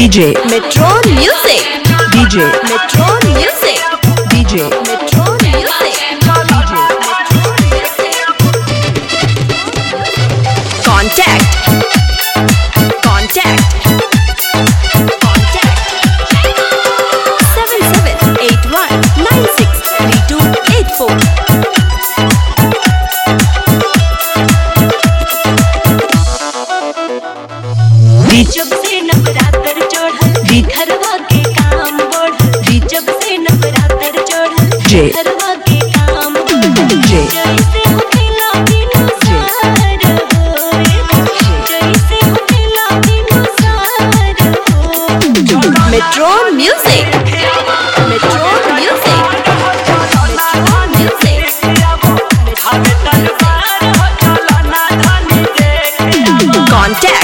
DJ Metron Music. DJ Metron Music. DJ Metron Music. Contact. Contact. Contact. 7781963284. जब से नवरात्र चढ़ल घरवा के काम बढ़ल जब से नवरात्र चढ़ल घरवा के काम बढ़ल जैसे होखेला बिनु सार हो जैसे होखेला बिनु सार हो मेट्रोन म्यूजिक मेट्रोन म्यूजिक मेट्रोन music contact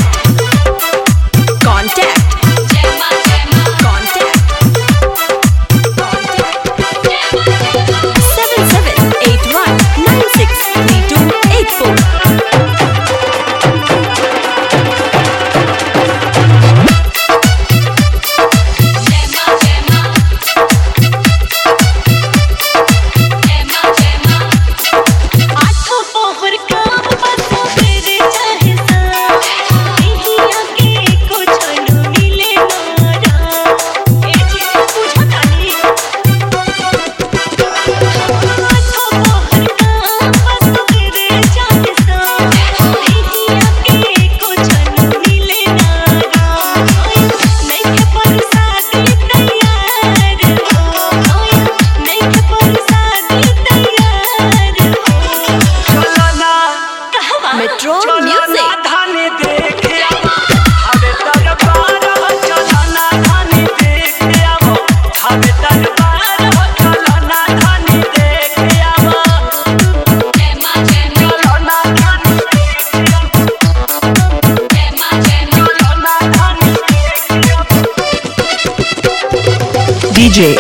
DJ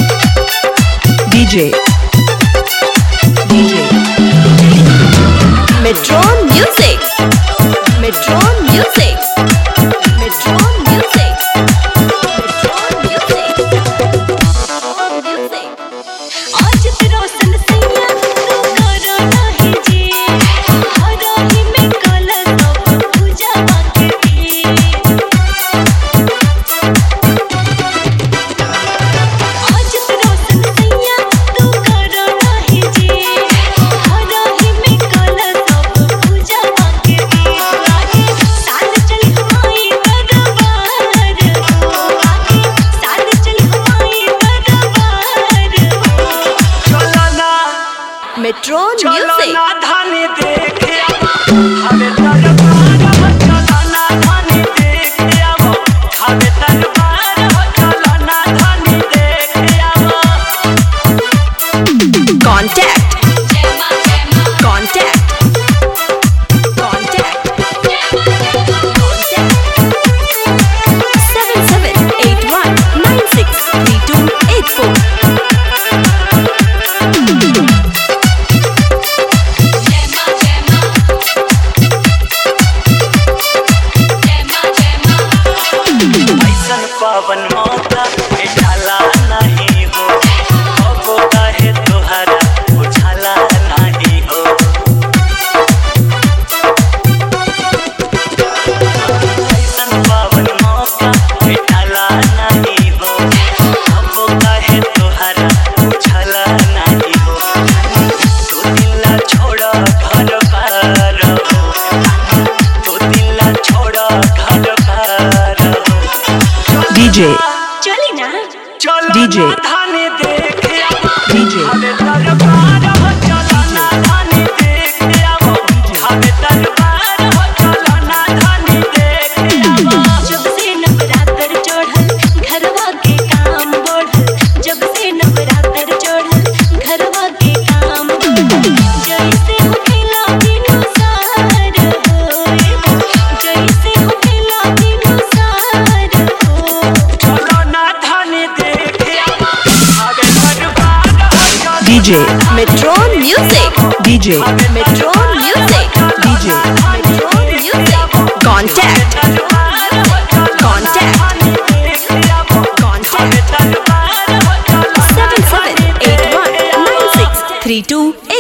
DJ DJ Metron Music Metron Music Metron Music Metron Music Music आज तेरा सनसैया तू करो नहीं जी हरा ही में काला सब पूजा बाके भी आज तेरा सनसैया तू करो नहीं जी हरा ही में काला सब पूजा बाके भी साल चल हमारी दरबार हो साल चल हमारी दरबार हो मेट्रोन म्यूजिक धानी देखे हमें दरबार चलना धानी देखे आवो हमें दरबार चलना धानी देखे आवो Contact Contact Contact 7781963284 ऐसन पावन मौका डाला नहीं हो अब काहे तोहरा बुझाला नहीं हो ऐसन पावन मौका डाला नहीं हो अब काहे तोहरा बुझाला नहीं हो तू दिला छोड़ घर पार हो तू दिला छोड़ घर पार हो DJ चली ना DJ धानी देखे DJ हमें दरबार चलना धानी देखे आवो हमें दरबार चलना धानी देखे आवो जब से नवरात्र चढ़ल घरवा के काम बढ़ल जब से नवरात्र चढ़ल घरवा के काम बढ़ल जैसे होखेला बिनु सार हो जैसे होखेला बिनु सार हो चलना धानी देखे हमें दरबार DJ Metron Music DJ Metron Music DJ Metron Music Contact Contact 932